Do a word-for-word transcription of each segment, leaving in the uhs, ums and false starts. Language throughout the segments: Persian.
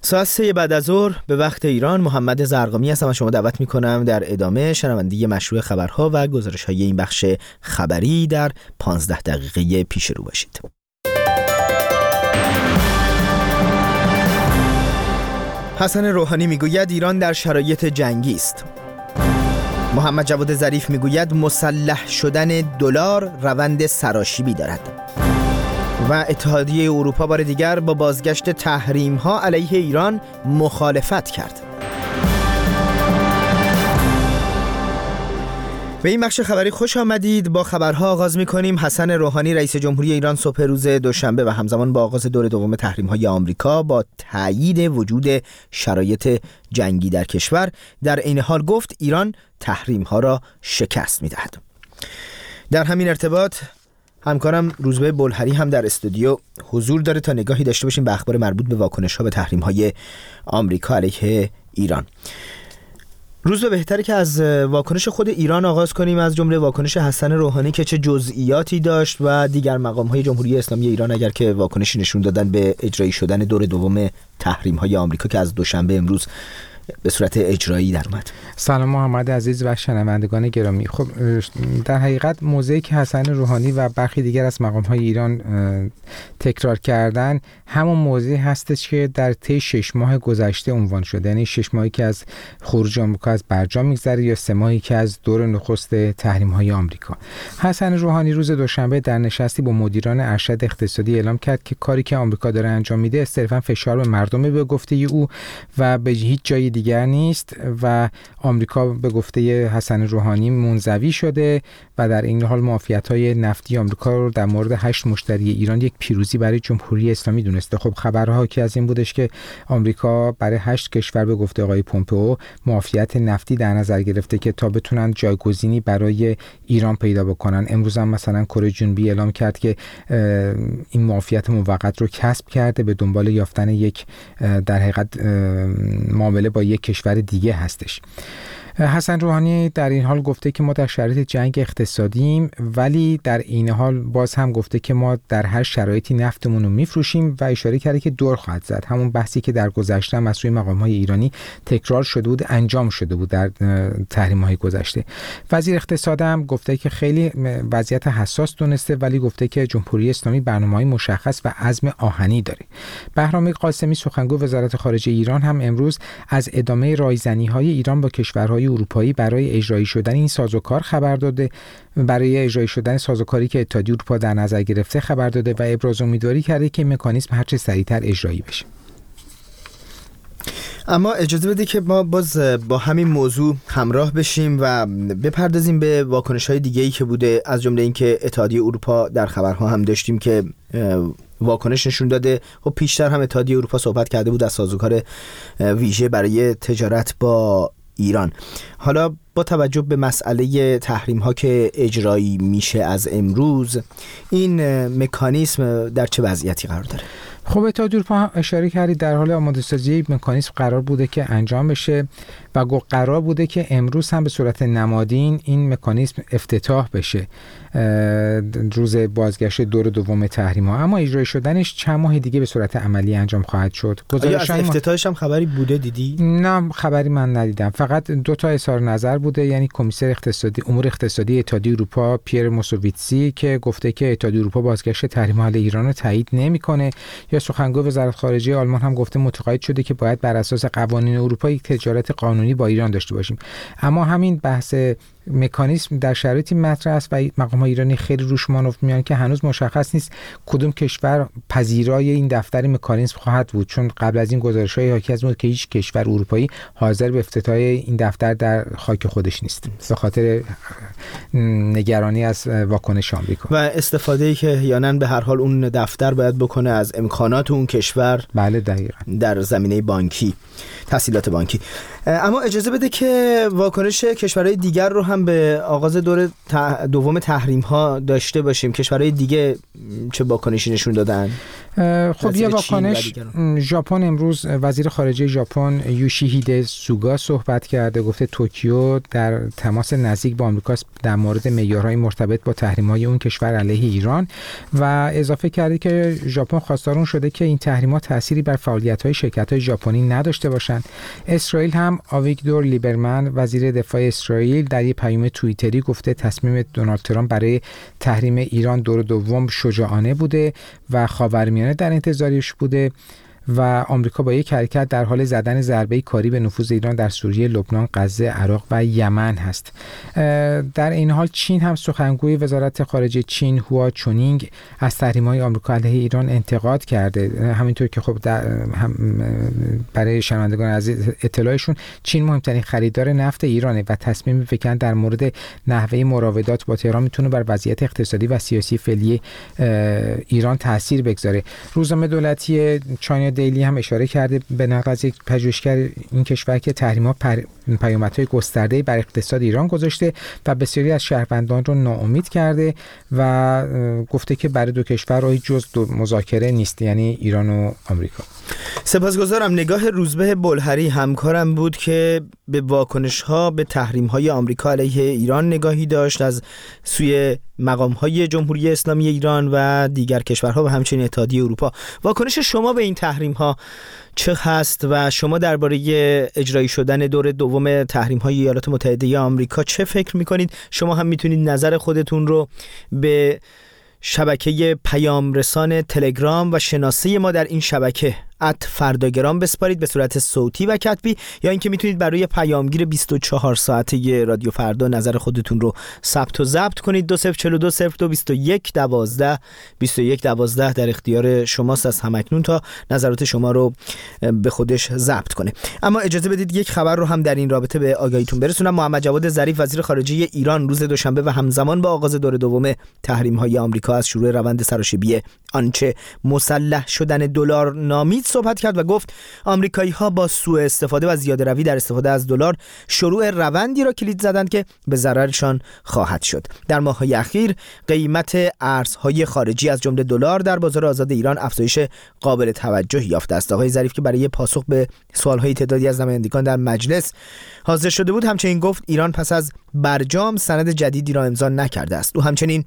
ساعت سه بعد از ظهر به وقت ایران، محمد زرقامی هستم و شما دعوت میکنم در ادامه شنوندگی مشروع خبرها و گزارش‌های این بخش خبری در پانزده دقیقه پیش رو باشید. حسن روحانی میگوید ایران در شرایط جنگی است. محمد جواد ظریف میگوید مسلح شدن دلار روند سراشیبی دارد. و اتحادیه اروپا بار دیگر با بازگشت تحریم‌ها علیه ایران مخالفت کرد. به این بخش خبری خوش آمدید. با خبرها آغاز می‌کنیم. حسن روحانی رئیس جمهوری ایران صبح روز دوشنبه و همزمان با آغاز دور دوم تحریم‌های آمریکا با تایید وجود شرایط جنگی در کشور، در عین حال گفت ایران تحریم‌ها را شکست می‌دهد. در همین ارتباط همکارم روزبه بلهری هم در استودیو حضور داره تا نگاهی داشته باشیم به اخبار مربوط به واکنش‌ها به تحریم‌های آمریکا علیه ایران. روزبه، بهتره که از واکنش خود ایران آغاز کنیم، از جمله واکنش حسن روحانی که چه جزئیاتی داشت و دیگر مقام‌های جمهوری اسلامی ایران اگر که واکنشی نشون دادن به اجرایی شدن دور دوم تحریم‌های آمریکا که از دوشنبه امروز به صورت اجرایی در اومد. سلام محمد عزیز و شنوندگان گرامی. خب در حقیقت موضعی که حسن روحانی و برخی دیگر از مقام‌های ایران تکرار کردن همون موضعی هستش که در طی شش ماه گذشته عنوان شده، یعنی شش ماهی که از خروج آمریکا از برجام میگذره یا سه ماهی که از دور نخست تحریم‌های آمریکا. حسن روحانی روز دوشنبه در نشستی با مدیران ارشد اقتصادی اعلام کرد که کاری که آمریکا داره انجام میده صرفاً فشار به مردم به گفته او و به هیچ جای دیگر نیست و آمریکا به گفته حسن روحانی منزوی شده و در این حال معافیت‌های نفتی آمریکا رو در مورد هشت مشتری ایران یک پیروزی برای جمهوری اسلامی دونسته. خب خبرها که از این بودش که آمریکا برای هشت کشور به گفته آقای پومپئو معافیت نفتی در نظر گرفته که تا بتونن جایگزینی برای ایران پیدا بکنن. امروز هم مثلا کره جنوبی اعلام کرد که این معافیت موقت رو کسب کرده به دنبال یافتن یک در حقیقت معامله با یک کشور دیگه هستش. حسن روحانی در این حال گفته که ما در شرایط جنگ اقتصادیم، ولی در این حال باز هم گفته که ما در هر شرایطی نفتمون رو میفروشیم و اشاره کرده که دور خواهد زد. همون بحثی که در گذشته هم از سوی مقام‌های ایرانی تکرار شده بود، انجام شده بود در تحریم‌های گذشته. وزیر اقتصاد هم گفته که خیلی وضعیت حساس دونسته، ولی گفته که جمهوری اسلامی برنامه‌های مشخص و عزم آهنی داره. بهرام قاسمی سخنگوی وزارت خارجه ایران هم امروز از ادامه رایزنی‌های ایران با کشورهای اروپایی برای اجرایی شدن این سازوکار خبر داده، برای اجرایی شدن سازوکاری که اتحادیه اروپا در نظر گرفته خبر داده و ابراز امیدواری کرده که مکانیزم هر چه سریعتر اجرایی بشه. اما اجازه بده که ما باز با همین موضوع همراه بشیم و بپردازیم به واکنش‌های دیگه‌ای که بوده، از جمله اینکه اتحادیه اروپا در خبرها هم داشتیم که واکنش نشون داده. خب پیشتر هم اتحادیه اروپا صحبت کرده بود از سازوکار ویژه برای تجارت با ایران. حالا با توجه به مسئله تحریم ها که اجرایی میشه از امروز، این مکانیزم در چه وضعیتی قرار داره؟ خب اتحادیه اروپا هم اشاره کردید در حال آماده سازی مکانیزم قرار بوده که انجام بشه و قرار بوده که امروز هم به صورت نمادین این مکانیزم افتتاح بشه روز بازگشت دور دوم تحریم ها، اما اجرای شدنش چند ماه دیگه به صورت عملی انجام خواهد شد. آیا از افتتاحش هم خبری بوده دیدی؟ نه خبری من ندیدم، فقط دو تا اظهار نظر بوده، یعنی کمیسر اقتصادی امور اقتصادی اتحادیه اروپا پیر موسوویتسی که گفته که اتحادیه اروپا بازگشت تحریم ها علیه ایران رو تایید نمیکنه، یا سخنگوی وزارت خارجه آلمان هم گفته متقاعد شده که باید بر اساس قوانین اروپا یک تجارت قانونی با ایران داشته باشیم. اما همین بحث مکانیزم در شرایطی مطرح است و مقام‌های ایرانی خیلی روش مانور میان که هنوز مشخص نیست کدوم کشور پذیرای این دفتر مکانیزم خواهد بود، چون قبل از این گزارش‌های حاکی از بود که هیچ کشور اروپایی حاضر به افتتاح این دفتر در خاک خودش نیست به خاطر نگرانی از واکنش آمریکا و استفاده‌ای که احیانا به هر حال اون دفتر باید بکنه از امکانات اون کشور. بله دقیقاً در زمینه بانکی، تسهیلات بانکی. اما اجازه بده که واکنش کشورهای دیگر رو هم به آغاز دور دوم تحریم ها داشته باشیم. کشورهای دیگه چه واکنشی نشون دادن؟ خب یه واکنش ژاپن امروز وزیر خارجه ژاپن یوشیهیده سوگا صحبت کرده، گفته توکیو در تماس نزدیک با آمریکا در مورد معیارهای مرتبط با تحریم‌های اون کشور علیه ایران و اضافه کرده که ژاپن خواستار اون شده که این تحریم‌ها تأثیری بر فعالیت‌های شرکت‌های ژاپنی نداشته باشند. اسرائیل هم آویگدور لیبرمن وزیر دفاع اسرائیل در یک پیام توییتری گفته تصمیم دونالد ترامپ برای تحریم ایران دور دوم شجاعانه بوده و خاورمیانه در انتظارش بوده و آمریکا با یک حرکت در حال زدن ضربه کاری به نفوذ ایران در سوریه، لبنان، غزه، عراق و یمن هست. در این حال چین هم سخنگوی وزارت خارجه چین هوا چونینگ از تحریم‌های آمریکا علیه ایران انتقاد کرده. همینطور که خب در هم برای شنوندگان عزیز اطلاعشون، چین مهمترین خریدار نفت ایرانه و تصمیم فکن در مورد نحوه مراودات با تهران میتونه بر وضعیت اقتصادی و سیاسی فعلی ایران تاثیر بگذاره. روزنامه دولتی چاینا دیلی هم اشاره کرده به نقل از یک پژوهشگر این کشور که تحریم‌ها پیامدهای گسترده‌ای بر اقتصاد ایران گذاشته و بسیاری از شهروندان رو ناامید کرده و گفته که برای دو کشور راهی جز دو مذاکره نیست، یعنی ایران و آمریکا. سپاسگزارم. نگاه روزبه بلهری همکارم بود که به واکنش‌ها به تحریم‌های آمریکا علیه ایران نگاهی داشت از سوی مقام‌های جمهوری اسلامی ایران و دیگر کشورها و همچنین اتحادیه اروپا. واکنش شما به این تحریم‌ها چه هست و شما درباره اجرایی شدن دور دوم تحریم‌های ایالات متحده آمریکا چه فکر می‌کنید؟ شما هم می‌تونید نظر خودتون رو به شبکه پیام رسان تلگرام و شناسه ما در این شبکه ات فرداگرام بسپارید به صورت صوتی و کتبی، یا اینکه میتونید برای پیامگیر بیست و چهار ساعته رادیو فردا نظر خودتون رو ثبت و ضبط کنید. دو صفر چهار دو صفر دو بیست و یک دوازده بیست و یک دوازده در اختیار شماست از همکنون تا نظرات شما رو به خودش ضبط کنه. اما اجازه بدید یک خبر رو هم در این رابطه به آگاهیتون برسونم. محمد جواد ظریف وزیر خارجه ایران روز دوشنبه و همزمان با آغاز دور دوم تحریم‌های آمریکا از شروع روند سراشیبی آنچه مسلح شدن دلار نامید صحبت کرد و گفت آمریکایی‌ها با سوء استفاده و زیاده روی در استفاده از دلار شروع روندی را کلید زدند که به ضررشان خواهد شد. در ماه‌های اخیر قیمت ارزهای خارجی از جمله دلار در بازار آزاد ایران افزایش قابل توجهی یافته است. آقای ظریف که برای پاسخ به سوال‌های تعدادی از نمایندگان در مجلس حاضر شده بود، همچنین گفت ایران پس از برجام سند جدیدی را امضا نکرده است. او همچنین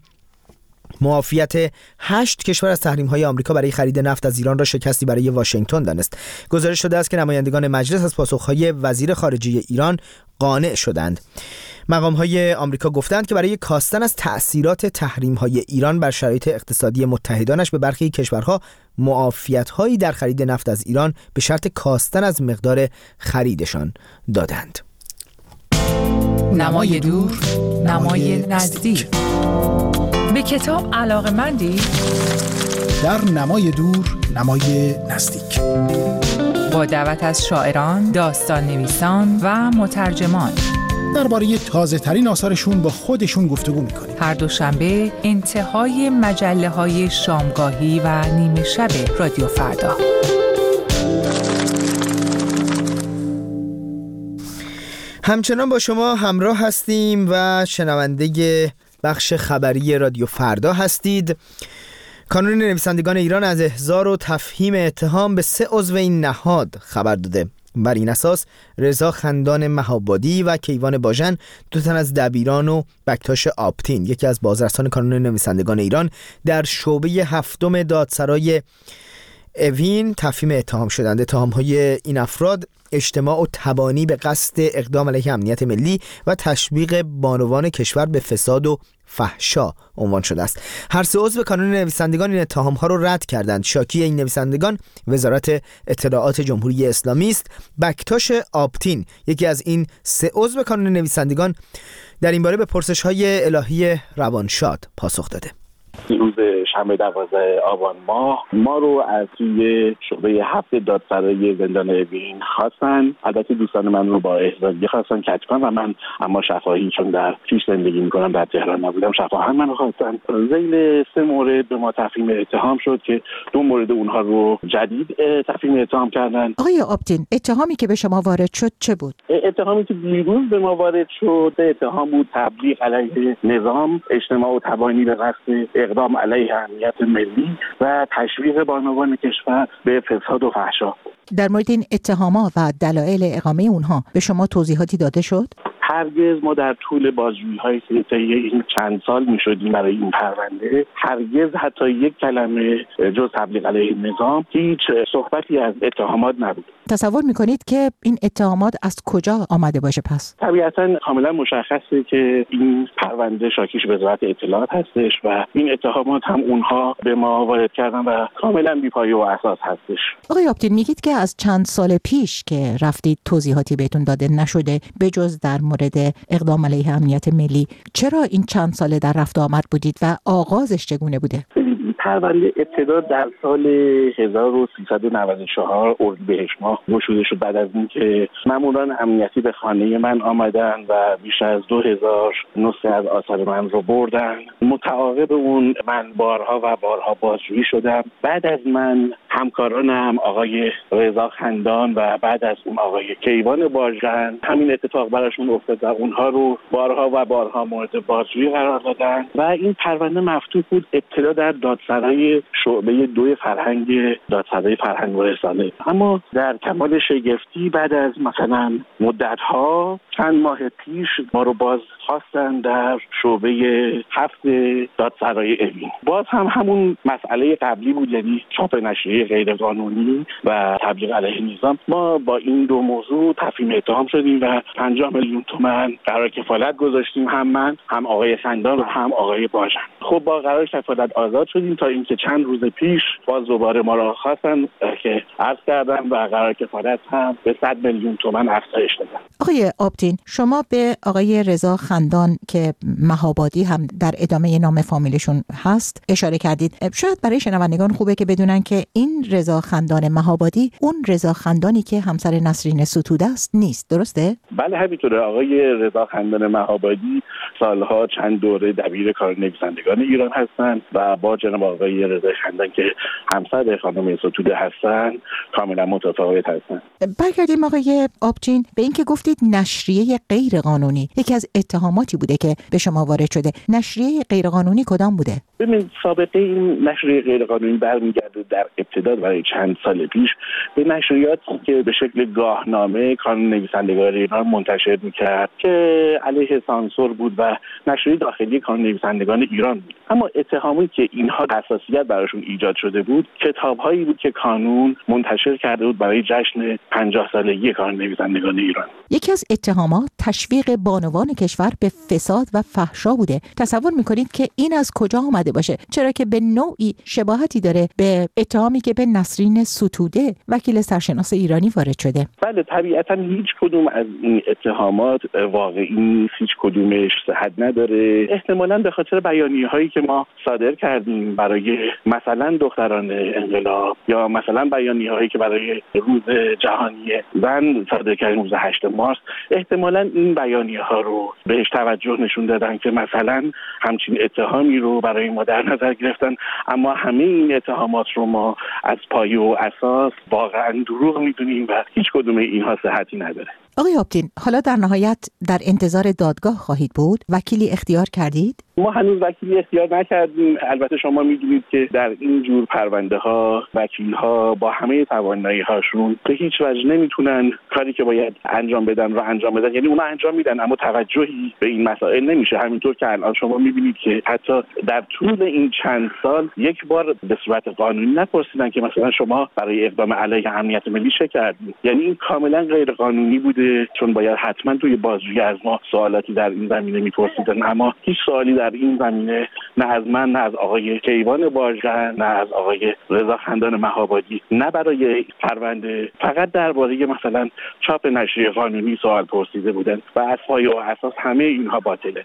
معافیت هشت کشور از تحریم‌های آمریکا برای خرید نفت از ایران را شکستی برای واشنگتن دانست. گزارش شده است که نمایندگان مجلس از پاسخ‌های وزیر خارجه ایران قانع شدند. مقام‌های آمریکا گفتند که برای کاستن از تأثیرات تحریم‌های ایران بر شرایط اقتصادی متحدانش به برخی کشورها معافیت‌هایی در خرید نفت از ایران به شرط کاستن از مقدار خریدشان دادند. نمای دور، نمای نزدیک. به کتاب علاقه‌مندی؟ در نمای دور، نمای نزدیک. با دعوت از شاعران، داستان نویسان و مترجمان درباره تازه ترین آثارشون با خودشون گفتگو میکنیم. هر دوشنبه انتهای مجله های شامگاهی و نیمه شب رادیو فردا. همچنان با شما همراه هستیم و شنونده بخش خبری رادیو فردا هستید. کانون نویسندگان ایران از احضار و تفهیم اتهام به سه عضو این نهاد خبر داده. بر این اساس رضا خندان مهابادی و کیوان باژن، دو تن از دبیران و بکتاش آپتین، یکی از بازرسان کانون نویسندگان ایران، در شعبه هفتم دادسرای اوین تفهیم اتهام شدند. اتهام‌های این افراد اجتماع و تبانی به قصد اقدام علیه امنیت ملی و تشویق بانوان کشور به فساد و فحشا عنوان شده است. هر سه عضو کانون نویسندگان این اتهام‌ها را رد کردند. شاکی این نویسندگان وزارت اطلاعات جمهوری اسلامی است. بکتاش آپتین، یکی از این سه عضو کانون نویسندگان، در این باره به پرسش‌های الهی روانشاد پاسخ داده. روز شنبه دوازده آبان ماه ما رو از توی شعبه هفت دادسرای زندان اوین خواستن. البته دوستان من رو با احضاریه خواستن کج کنم و من اما شفاهی چون در کیش زندگی میکنم در تهران نبودم، شفاهی من رو خواستن. ذیل سه مورد به ما تفهیم اتهام شد که دو مورد اونها رو جدید تفهیم اتهام کردن. آقای آپتین، اتهامی که به شما وارد شد چه بود؟ اتهامی که دیروز به ما وارد شد اتهام بود تبلیغ علیه نظام، اجتماع و تبانی به قصد اقدام علیه امنیت ملی و تشویق بانوان کشور به فساد و فحشا. در مورد این اتهامات و دلایل اقامه اونها به شما توضیحاتی داده شد؟ هرگز ما در طول بازجویی‌های که طی این چند سال می‌شدیم برای این پرونده، هرگز حتی یک کلمه جز تبلیغ علیه نظام هیچ صحبتی از اتهامات نبود. تصور می‌کنید که این اتهامات از کجا آمده باشه پس؟ طبیعتاً کاملا مشخصه که این پرونده شاکیش وزارت اطلاعات هستش و این اتهامات هم اونها به ما وارد کردن و کاملا بی‌پایه و اساس هستش. آقای آپتین، میگید که از چند سال پیش که رفتید توضیحاتی بهتون داده نشده بجز در مورد اقدام علیه امنیت ملی. چرا این چند ساله در رفت و آمد بودید و آغازش چگونه بوده؟ پرونده ابتدا در سال هزار و سیصد و نود و چهار اردیبهشت ماه گشوده شد بعد از اینکه ماموران امنیتی به خانه من آمدن و بیش از دو هزار نسخه از آثار من رو بردن. متعاقب اون من بارها و بارها بازجویی شدم. بعد از من همکارانم آقای رضا خندان و بعد از اون آقای کیوان باژن همین اتفاق براشون افتاد و اونها رو بارها و بارها مورد بازجویی قرار دادن و این پرونده مفتوح بود. ابتدا در دادسرای شعبه دو فرهنگ دادسرای فرهنگ و رسانه، اما در کمال شگفتی بعد از مثلا مدت‌ها چند ماه پیش ما رو باز خواستن در شعبه هفت دادسرای اوین. باز هم همون مسئله قبلی بود، یعنی چاپ نشریه غیر قانونی و تبلیغ علیه نظام. ما با این دو موضوع تفهیم اتهام شدیم و پنجاه میلیون تومان قرار کفالت گذاشتیم، هم من هم آقای خندان و هم آقای باژن. خب با قرار کفالت آزاد شدیم تا اینکه چند روز پیش باز دوباره ما را خواستن که عرض کردم و قرار کفالت هم به صد میلیون تومان افزایش دادن. آقای آپتین، شما به آقای رضا خندان که مهابادی هم در ادامه نام فامیلشون هست اشاره کردید. شاید برای شنوندگان خوبه که بدونن که این رضا خندان مهابادی اون رضا خندانی که همسر نسرین ستوده است نیست، درسته؟ بله همینطوره. آقای رضا خندان مهابادی سالها چند دوره دبیر کار نویسندگان ایران هستند و با جناب آقای رضا خندان که همسر خانم ستوده هستند کاملا متفاوت هستند. برگردیم آقای آپتین به اینکه گفتید نشریه غیر قانونی یکی از اتهاماتی بوده که به شما وارد شده. نشریه غیر قانونی کدام بوده؟ ببین، سابقه این نشریه غیر قانونی برمیگرده در ابتدا برای چند سال پیش به نشریاتی که به شکل گاهنامه کانون نویسندگان ایران منتشر میکرد که علیه سانسور بود و نشریه داخلی کانون نویسندگان ایران بود. اما اتهامی که اینها حساسیت براشون ایجاد شده بود کتاب‌هایی بود که کانون منتشر کرده بود برای جشن پنجاه سالگی کانون نویسندگان ایران. یکی از اتهامات تشویق بانوان کشور به فساد و فحشا بوده. تصور میکنید که این از کجا آمده باشه؟ چرا که به نوعی شباهتی داره به اتهامی که به نسرین ستوده وکیل سرشناس ایرانی وارد شده. بله طبیعتا هیچ کدوم از این اتهامات واقعی نیست، هیچ کدومش صحت نداره. احتمالاً به خاطر بیانیه‌هایی که ما صادر کردیم برای مثلا دختران انقلاب یا مثلا بیانیه‌هایی که برای روز جهانی زن صادر کردیم روز هشتم مارس، احتمالاً این بیانیه‌ها رو بهش توجه نشون دادن که مثلا همچین اتهامی رو برای ما در نظر گرفتن، اما همه این اتهامات رو ما از پایه و اساس واقعا دروغ میدونیم و هیچ کدوم اینها صحتی نداره. آقای آپتین، حالا در نهایت در انتظار دادگاه خواهید بود؟ وکیلی اختیار کردید؟ ما هنوز وکیلی اختیار نکردیم. البته شما میدونید که در این جور پرونده ها وکیل ها با همه توانایی هاشون به هیچ وجه نمیتونن کاری که باید انجام بدن رو انجام بدن. یعنی اونا انجام میدن اما توجهی به این مسائل نمیشه. همینطور که الان شما میبینید که حتی در طول این چند سال یک بار به صورت قانونی نپرسیدن که مثلا شما برای اقدام علیه امنیت ملی چه کردید. یعنی این کاملا غیر قانونی بوده، چون باید حتما توی بازجویی از ما سوالاتی در این زمینه میپرسیدن، اما هیچ سوالی در این زمینه نه از من نه از آقای کیوان باژن نه از آقای رضا خندان مهابادی نه برای پرونده، فقط درباره مثلا چاپ نشریه قانونی سوال پرسیده بودن و از پایه و اساس همه اینها باطله.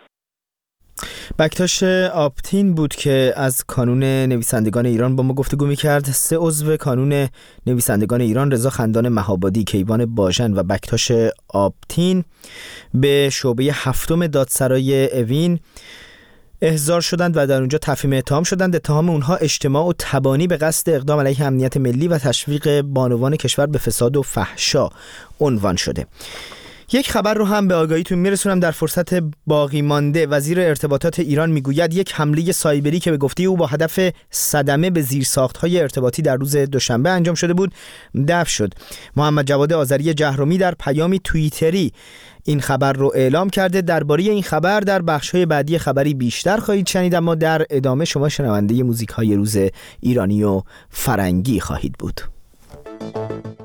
بکتاش آپتین بود که از کانون نویسندگان ایران با ما گفتگو می‌کرد. سه عضو کانون نویسندگان ایران، رضا خندان مهابادی، کیوان باژن و بکتاش آپتین، به شعبه هفتم دادسرای اوین احضار شدند و در اونجا تفهیم اتهام شدند. اتهام اونها اجتماع و تبانی به قصد اقدام علیه امنیت ملی و تشویق بانوان کشور به فساد و فحشا عنوان شده. یک خبر رو هم به آگاهیتون میرسونم در فرصت باقی مانده. وزیر ارتباطات ایران میگوید یک حمله سایبری که به گفته او با هدف صدمه به زیرساخت‌های ارتباطی در روز دوشنبه انجام شده بود دفع شد. محمد جواد آذری جهرمی در پیامی توییتری این خبر رو اعلام کرده. درباره این خبر در بخش‌های بعدی خبری بیشتر خواهید شنید، اما در ادامه شما شنونده موزیک‌های روز ایرانی و فرنگی خواهید بود.